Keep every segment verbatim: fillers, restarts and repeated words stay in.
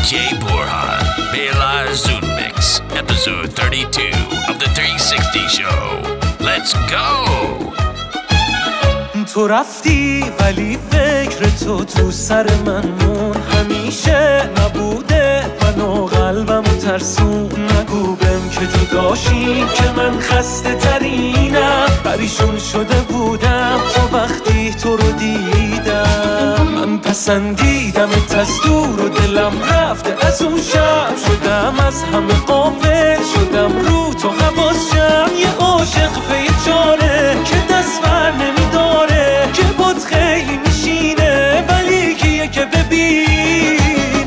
J Borhan, Bela Zoom Mix, episode thirty-two of the three sixty show. Let's go! تو رفتی ولی فکر تو تو سر من مون، همیشه نبوده منو قلبم ترسون. نگو بهم که تو داشتی که من خسته ترینم، پریشون شده بودم تا وقتی تو رو دیدم. من پسندیدمت از دور و دلم رفته از اون شب، شدم از همه غافل، شدم رو تو حواسم. یه عاشق پی چاره که دست بر نمیداره، که باد خیلی میشینه ولی کیه که ببینه.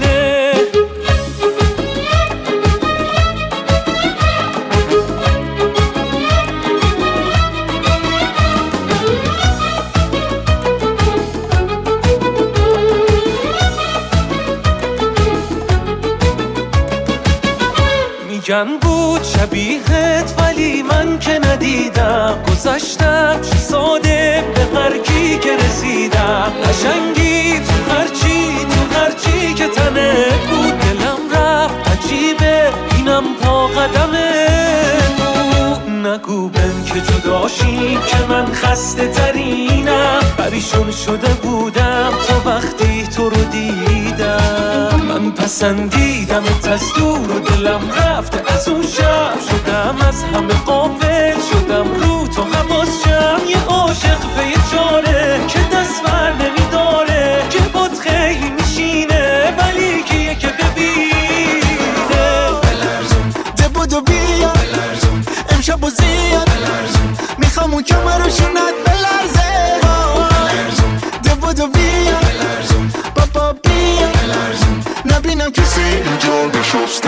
میگن بود شبیهت ولی من که ندیدم، گذشتم چه ساده به هر کی که رسیدم. قشنگی تو هرچی تو هرچی که تنه بود، دلم رفت عجیبه اینم پا قدمه بود. نگو بهم که جداشی که من خسته ترینم، پریشون شده بودم تا وقتی تو رو دیدم. من پسندیدمت از دور و دلم رفته از اون شب، شدم از همه غافل، شدم رو تو حواسم. یه عاشق پی چاره که دست بر نمیداره، که باد خیلی میشینه ولی کیه که ببینه. بلرزون ده بودو بیا، بلرزون امشب و زیاد، بلرزون میخوام اون کمرشونت بلرزه. بلرزون ده بودو بیا، بلرزون بابا بیا، بلرزون نبینم کسی اینجا نشسته.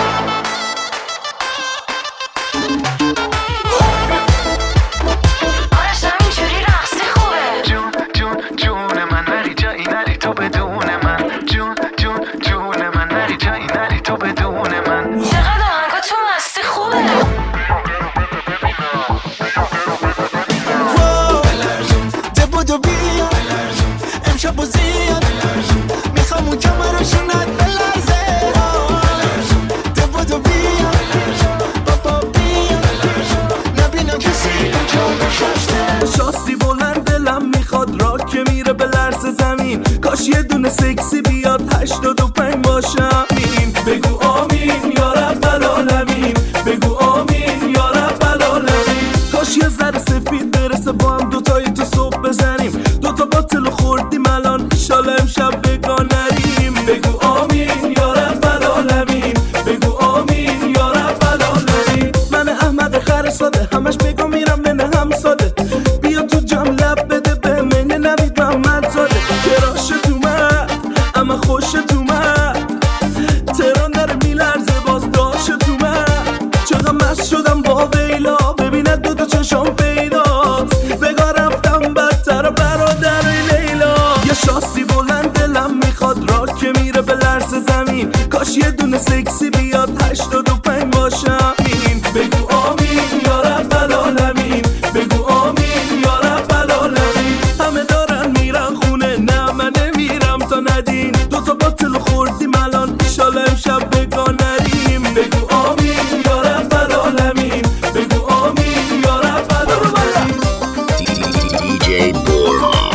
کاش یه دونه سکسی بیاد هشتاد و پنج باشم. این بگو آمین یا رب العالمین، بگو آمین یا رب العالمین. کاش یه ذره سفید برسه با هم دوتایی تو صبح بزنیم، دوتا باطل خوردیم الان ایشالا امشب بگاه نریم. بگو آمین یا رب العالمین، بگو آمین یا رب العالمین. من احمق خر ساده همش بگو میرم نه هم ساده، بیا تو جام لب بده به من نوید محمد زاده. کراش تو من اما خوش تو من، تران داره میلرزه باز داش تو من. چقدر مست شدم با ویلا، ببیند دو تا چشام پیداست، بگاه رفتم بدتر برادر لیلا. یه شاسی بلند دلم میخواد را که میره به لرز زمین، کاش یه دونه سکسی بیاد هشتاد و پنج باشم. این بگو آمین یا رب العالمین، بگو آمین یا رب العالمین. همه دارن میرن خونه نه من نمیرم تا ندین، دوتا باطل خوردیم الان ایشالا امشب بگاه نریم. بگو آمین یا رب العالمین، بگو آمین یا رب العالمین. دی جی Borhan.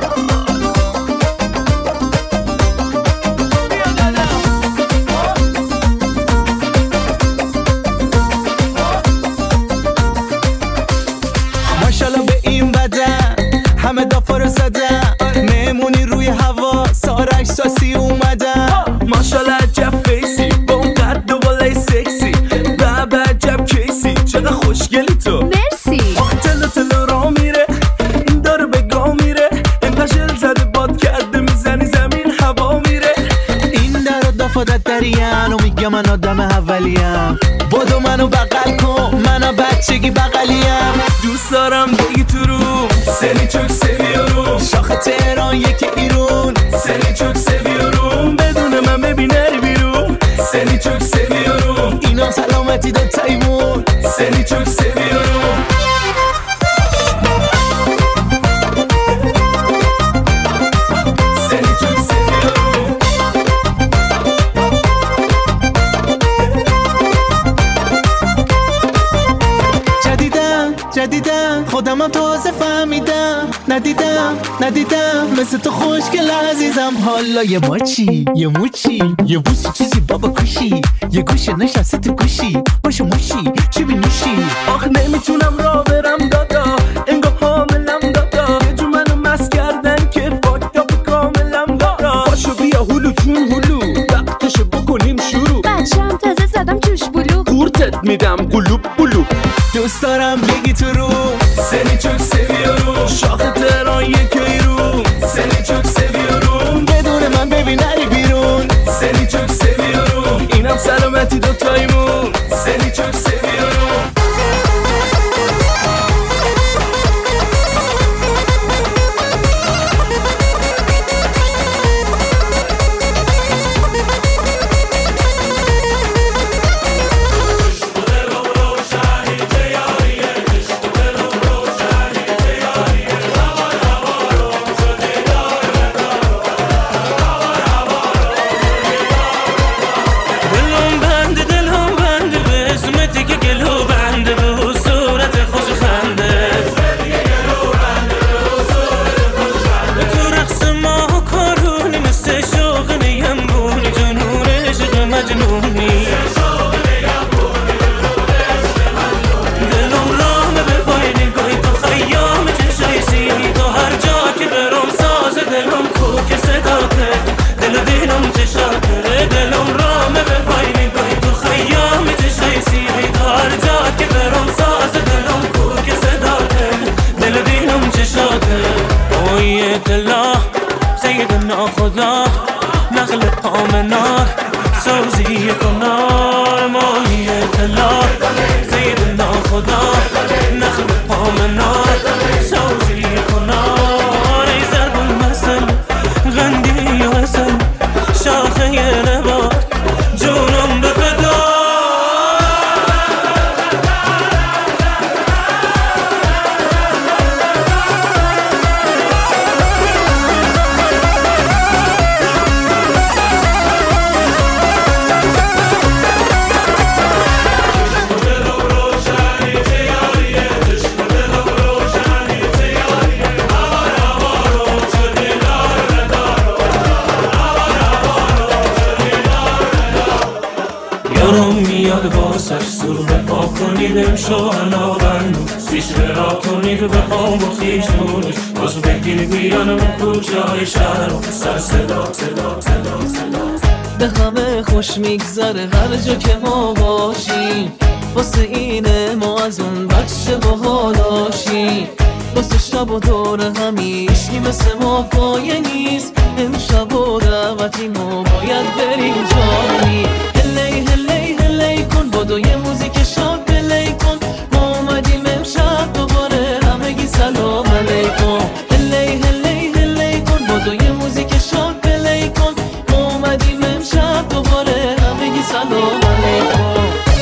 ماشالله به این بدن همه دافا رو زدن، مهمونی روی هوا سارک ساسی اومدن. ماشالله عجب فیسی با اون قد و بالای سکسی، بابا عجب کیسی چقدر خوشگلی تو. مرسی. آخه تلو تلو را میره این داره به گاه میره، اینقدر شل زده باد کرده میزنی زمین هوا میره. این در و دافادت دریم و میگم من آدم اولیم، بادو منو بغل کن منو بچگی بغلیم. دوست دارم بگی تو رو سری چوک سویارو، شاخ تهران یکی ایرون، سری چوک سویارو. بدون من ببین نری بیرون، سری چوک سویارو. اینا سلامتی داد تایمون، سری چوک سویارو. سری چوک سویارو. میفهمم تازه فهمیدم ندیدم ندیدم مثل تو خوشگل عزیزم. حالا یه ماچی یه موچی یه بوسی چیزی بابا کشی یه گوشه نشسته تو گوشی باشه موشی چی بینوشی. آخ نمیتونم را برم دادا انگار حاملم دادا یه جو منو مست کردن که فاکتاپ کاملم دادا. باشو بیا هلو جون هلو وقتشو بکنیم شروع. بچه‌ام تازه زدم جوش بلو قورتت میدم قلوب قلوب. دوست دارم بگی تو رو Seni çok seviyorum شاخ تهران یکی رو Seni çok seviyorum بدون من ببین نری بیرون. Seni çok seviyorum اینم سلامتی دوتایمون Seni çok seviyorum. خدا نخلق آمنار سوزی کنار ماهی طلا سیدنا خدا نخلق آمنار سوزی کنار ای ضرب المثل غندی و حسن شاخه نبات جونم به فدا. میاد واسش سر بپا کنید امشو هنابندو پیش برا کنید بخوام و خیش نونش باز بگیر بیانم کوچه های شهر و سر صدا صدا صدا صدا. به همه خوش میگذره هر جا که ما باشیم واسه اینه ما از اون بچه باحالاشیم واسه شب و دور همیشی مثل ما پایه نیست امشب و دعوتی ما باید بریم جایی. هلی هلی هلی کن بادو یه موزیک شاد پلی کن ما اومدیم امشب دوباره همگی سلام علیکم. هلی هلی هلی کن بادو یه موزیک شاد پلی کن ما اومدیم امشب دوباره همگی سلام علیکم.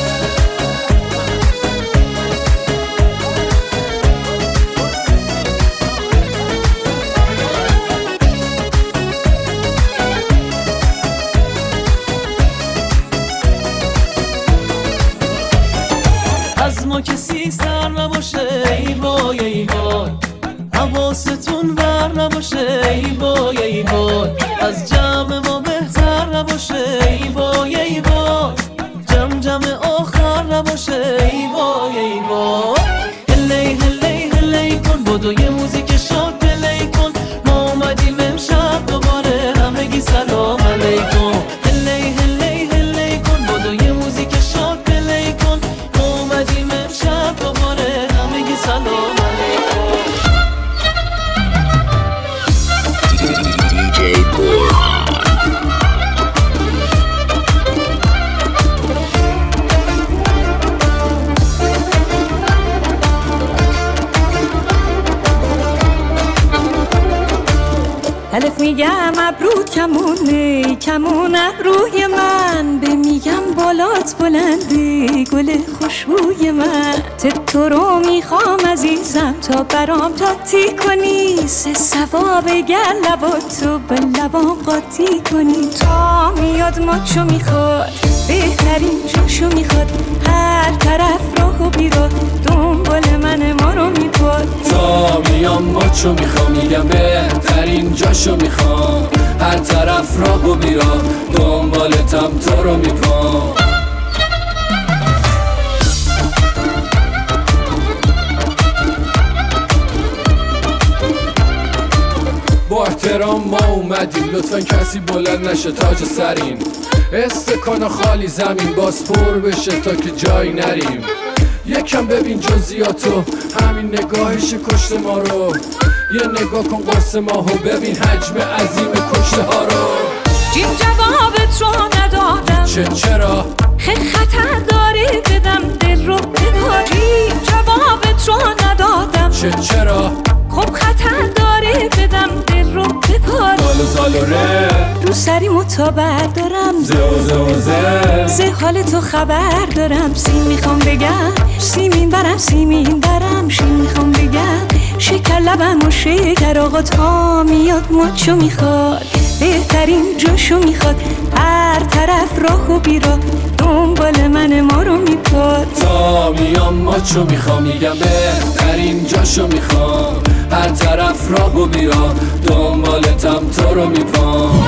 از ما کسی سر نباشه ای وای ای وای حواستون بر نباشه ای وای ای وای از جمع ما بهتر نباشه ای وای ای وای جمع جمع آخر نباشه ای وای ای وای. هلی هلی هلی کن بادو یه موزیک شاد پلی کن ما اومدیم امشب دوباره همگی سلام علیکم. هلی هلی هلی کن بادو یه موزیک شاد پلی کن ما اومدیم امشب دوباره همگی سلام علیکم. دی جی Borhan. الف میگم ابرو کمونه کمون ابروی من، به میگم بالات بلنده گل خوشبوی من. تو رو میخوام عزیزم تا برام تاتی کنی، سه ثواب گر لباتو به لبام قاطی کنی. تا میاد ماچو میخواد بهترین جاشو میخواد، هر طرف راه و بیراه دنبال من ما رو میپاد. تا میام ماچو میخوام میگم بهترین جاشو میخوام، هر طرف راه و بیراه دنبالتم تو رو میپام. با احترام ما اومدیم، لطفا کسی بلند نشه تاج سرین. استکان خالی زمین باز پر بشه تا که جایی نریم. یکم ببین جزئیاتو، همین نگاهش کشته ما رو. یه نگاه کن قرص ماهو، ببین حجم عظیم کشته ها رو. جیم جوابت رو ندادم، چه چرا؟ خیلی خطر داری بدم دل رو بداری. جوابت رو ندادم، چه چرا؟ خب خطر داری بدم دل رو بپار. زالو زالو ره رو سری متا بردارم، زوزه وزه زه حال تو خبر دارم. سیم میخوام بگم سیمین برم سیمین برم، شین میخوام بگم شکر لبم و شکر. آقا تا میاد ماچو میخواد بهترین جاشو میخواد، هر طرف راه و بیراه دنبال من ما رو میپاد. تا میام ماچو میخوام میگم بهترین جاشو میخوام، هر طرف راه و بیراه دنبالتم تو رو میپام.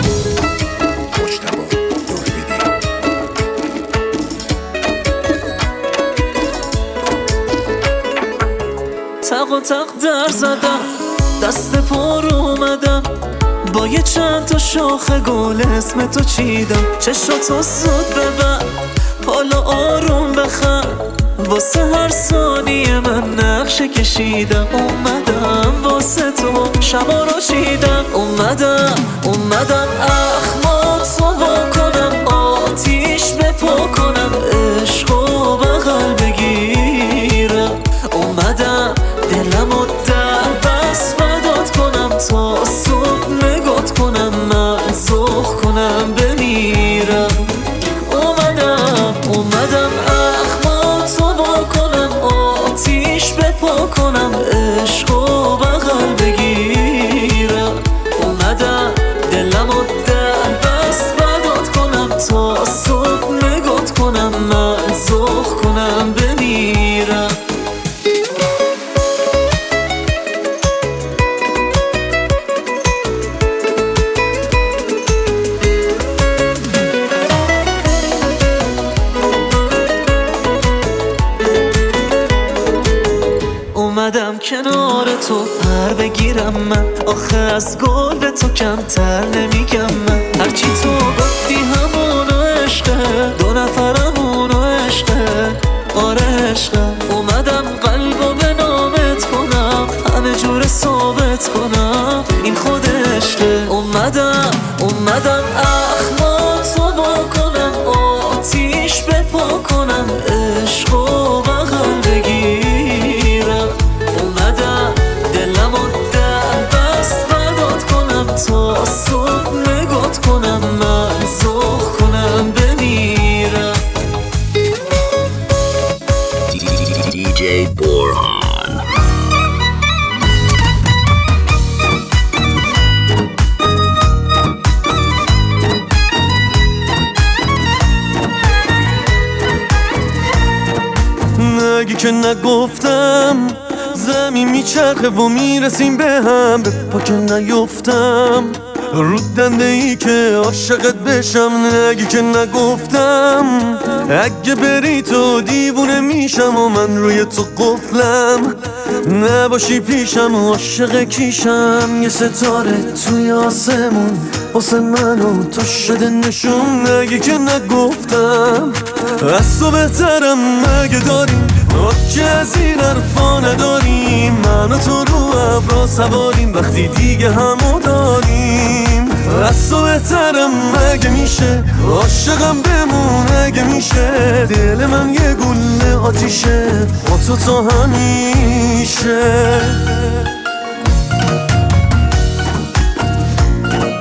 تق و تق در زدم، دست پر اومدم، با یه چند تا شاخه گل اسم تو چیدم. چشاتو زود ببر، حالا آروم بخند، واسه هر ثانیه من نقشه کشیدم. اومدم واسه تو شبا رو چیدم، اومدم اومدم اخماتو وا کنم، آتیش بپا کنم، عشقو بغل بگیرم. اومدم دلمو در بس فدات کنم، تا صبح نگات کنم، من سخ کنم بمیرم. اومدم اومدم اخماتو وا کنم، آتیش بپا کنم، عشقو بغل بگیرم. اومدم دلمو در بس فدات کنم، تا صبح نگات کنم، من سخ کنم بمیرم. اومدم کنار تو پر بگیرم من، آخه از گل به تو کمتر نمیگم من. هرچی تو گفتی همونو عشقه، دو نفرمونو عشقه، آره عشقه. اومدم قلبو به نامت کنم، همه جور ثابت کنم این خود عشقه. اومدم اومدم اخماتو وا کنم، آتیش بپا کنم، عشقو بغل بگیرم. اومدم دلمو در بست فدات کنم، تا صبح نگات کنم، من سخ کنم بمیرم. دی جی Borhan. نگی که نگفتم زمین میچرخه و میرسیم به هم، به پا که نیفتم رو دنده ای که عاشقت بشم. نگی که نگفتم اگه بری تو دیوونه میشم و من روی تو قفلم، نباشی پیشم عاشق کیشم. یه ستاره توی آسمون واسه من و تو شده نشون. نگی که نگفتم از تو بهترم مگه داریم، که از این حرفا نداریم. من و تو رو ابرا سواریم وقتی دیگه همو داریم. از تو بهترم مگه میشه، عاشقم بمون اگه میشه. دل من یه گله آتیشه با تو تا همیشه.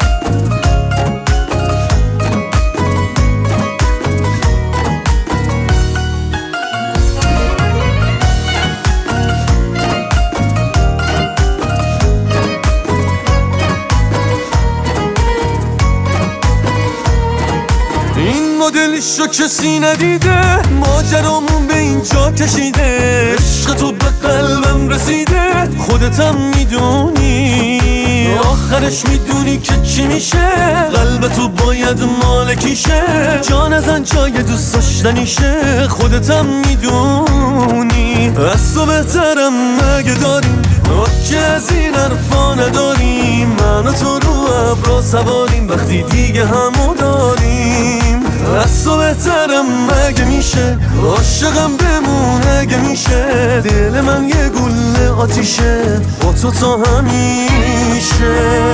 مدلشو کسی ندیده، ماجرامون به اینجا کشیده، عشق تو به قلبم رسیده، خودتم میدونی آخرش میدونی که چی میشه، قلب تو باید مالکیشه، جان ازن جای دوست داشتنیشه، خودتم میدونی از تو بهترم مگه داریم، ما که از این حرفا نداریم، من و تو رو ابرا سواریم وقتی دیگه همو داریم، از تو بهترم مگه میشه، عاشقم بمون اگه میشه، دل من یه گله آتیشه با تو تا همیشه.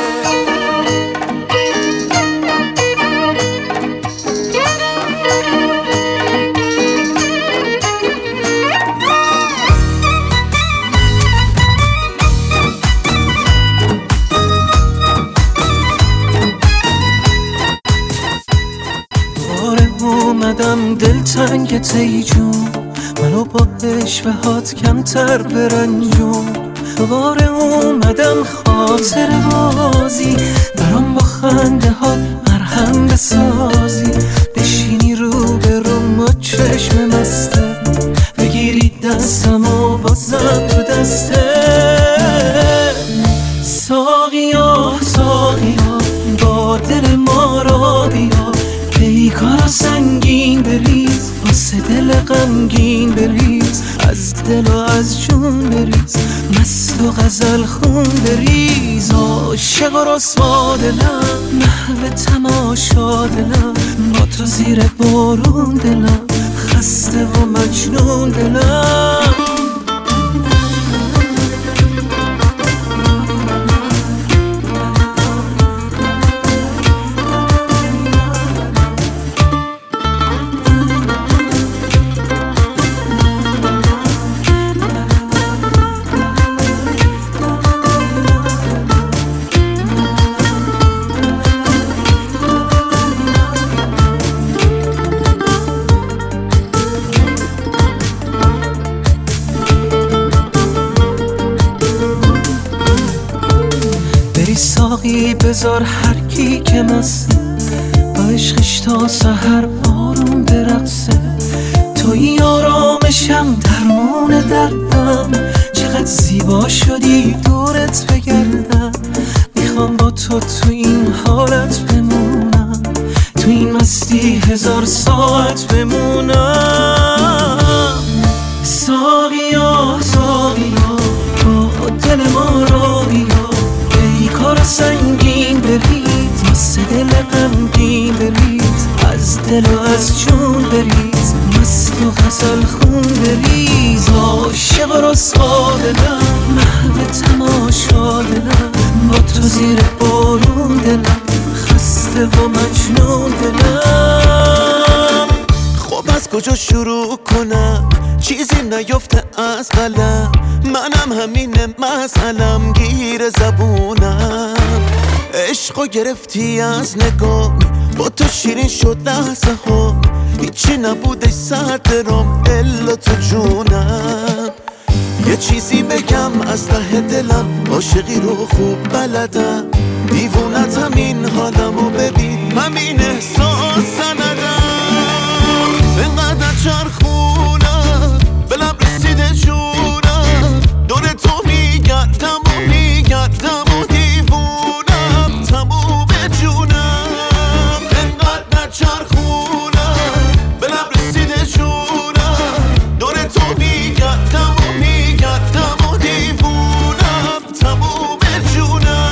اومدم دلتنگ تی جون، منو با عشوهات کمتر برنجون، دوباره اومدم خاطر بازی، برام با خنده ها مرهم بسازی، بشینی رو به رو ما چشم مسته، بگیری دستم و بازم تو دسته، ساقیا ساقیا با دل ما را بیا، پیکارا سنگین بریز، واسه دل غمگین بریز، از دل و از جون بریز، مست و غزل خون بریز، عاشق و رسوا دلم، محو تماشا دلم، با تو زیر بارون دلم، خسته و مجنون دلم. ساقی بذار هر کی که مسته، با عشقش تا سحر آروم برقصه، توی آرامشم درمون دردم، چقدر زیبا شدی دورت بگردم، میخوام با تو تو این حالت بمونم، تو این مستی هزار ساعت بمونم، ساقیا ساقیا با دل ما را بیا، کار سنگین بریز، واسه دل غمگین بریز، از دل و از جون بریز، مست و غزل خون بریز، عاشق و رسوا دلم، محو تماشا دلم، با تو زیر بارون دلم، خسته و مجنون دلم. خب از کجا شروع کنم، چیزی نیفته از قلم، منم همینه مسئلم گیر زبونم، عشقو گرفتی از نگاه، با تو شیرین شد لحظه ها، هیچی نبودش سر درام الا تو جونم، یه چیزی بگم از ته دلم، عاشقی رو خوب بلدم، دیوونتم این حالمو ببین، همین احساس سندم، اینقدر چرخونم به لب رسیده جونم، دور تو میگردم و میگردم و دیوونم، تموم جونم، اینقدر چرخونم به لب رسیده جونم، دور تو میگردم و میگردم و دیوونم، تموم جونم.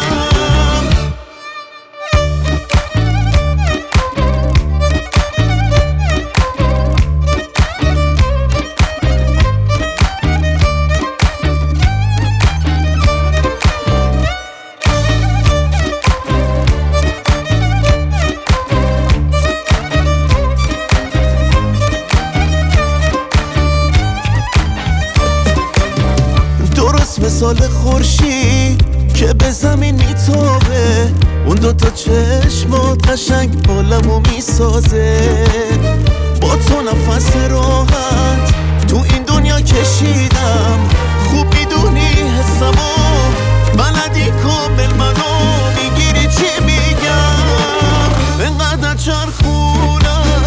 مثال خورشید که به زمین میتابه، اون دوتا چشمات قشنگ بالمو میسازه، با تو نفس راحت تو این دنیا کشیدم، خوب میدونی حسمو بلدی کامل منو میگیری چی میگم، اینقدر چرخونم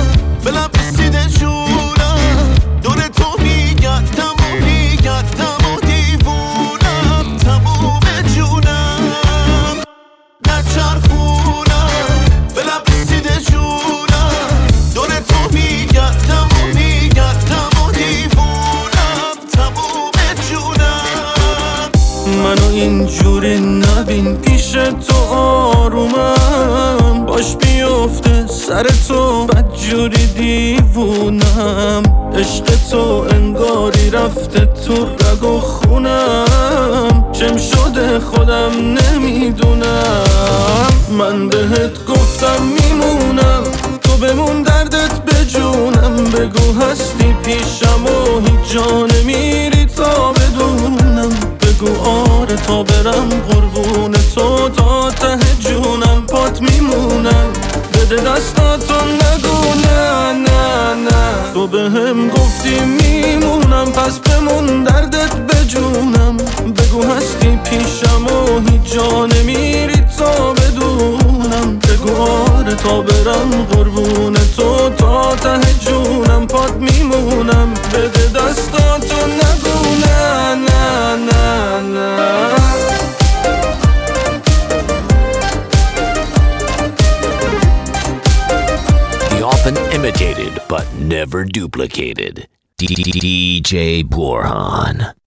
کاش بیفته سر تو بدجوری دیوونم عشق تو انگاری رفته تو رگ و خونم چم شده خودم نمیدونم من بهت گفتم میمونم تو بمون دردت به جونم بگو هستی پیشم و هیچ جا نمیری تا بدونم بگو آره تا برم قربون تو تا ته جونم پات میمونم بده دستاتو نگو نه نه نه تو به هم گفتی میمونم پس بمون دردت به جونم بگو هستی پیشم و هیچ جا نمیری تا بدونم بگو آره تا برم قربون تو تا ته جونم پات میمونم بده دستاتو نگو نه نه نه نه The often imitated but never duplicated D J Borhan.